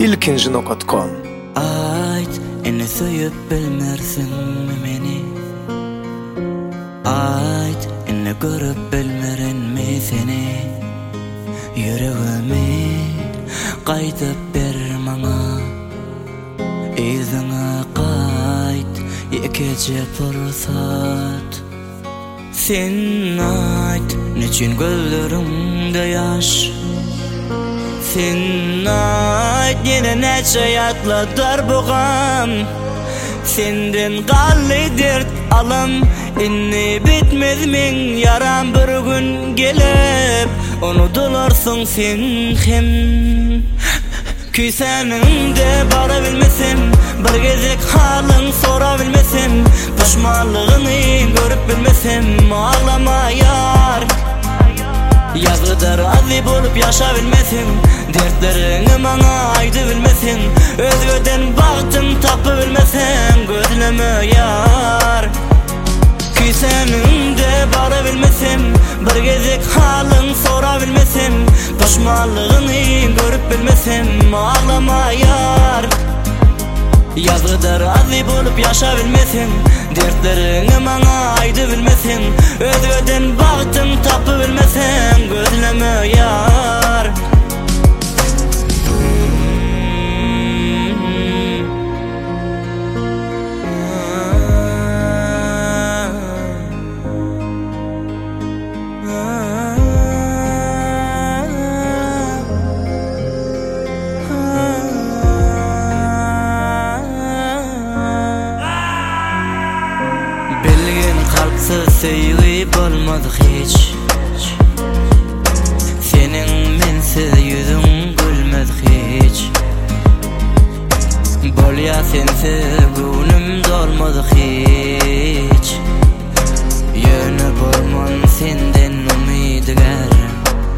ilkinji.com. Ayt, eni söyüp bilmersin meni. Ayt, eni görüp bilmerin mi seni. Yüreğimi qaytıp ber mana. Izına qayt, ikece fursat. Sen ayt, niçin gözlerimde yaş? Sen ayt, yine neçe yatladır bu gam. Senden galli dert alam, inni bitmez min yaram bir gün gelip unutularsın sen hem. Küyseninde bara bilmesim, bir gezek halın sora bilmesim, pişmanlığını görüp bilmesim, ağlama yar. Yazgıdır azip olup yaşa bilmesin, dertlerini bana aydı bilmesin, özgöden baktım tapı bilmesin, gözleme yar. Küyseninde bara bilmesim, bir gezek halın sora bilmesim, pişmanlığını görüp bilmesim, ağlama yar. Yazgıdır azip olup yaşa bilmesin, dertlerini bana aydı bilmesin, özgöden baktım tapı bilmesin, gözleme yar. Kalpsız sevgi olmadı hiç. Senin mensiz yüzün gülmedi hiç. Bol ya sensiz günüm dolmadı hiç. Yönü bolman senden umidigar.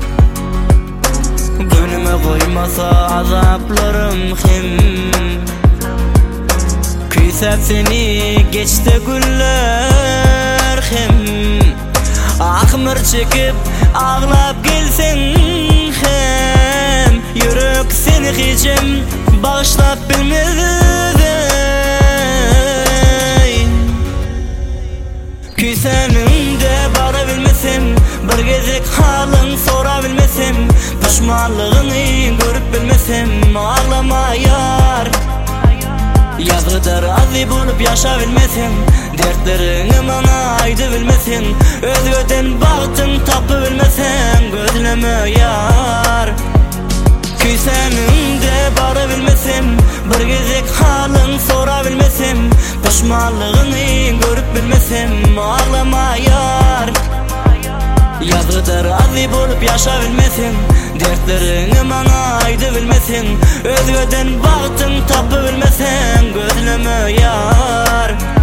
Günüme koymasa azaplarım hem. Küysep seni geçti güller hem. Akmır çekip ağlap gelsen hem. Yürek seni hiçim bağışlap bilmedi. Küyseninde bara bilmesim, bir gezek halın sora bilmesim, pişmanlığını görüp bilmesim, ağlama yar. Yazgıdır azip olup yaşa bilmesin, dertlerini bana aydı bilmesin, özgöden baktım tapı bilmesin, gözleme yar. Küyseninde bara bilmesim, bir gezek halın sora bilmesim, pişmanlığını görüp bilmesim, ağlama yar. Yazgıdır azip olup yaşa bilmesin, dertlerini bana aydı bilmesin, özgöden baktım tapı bilmesin, gözleme yar.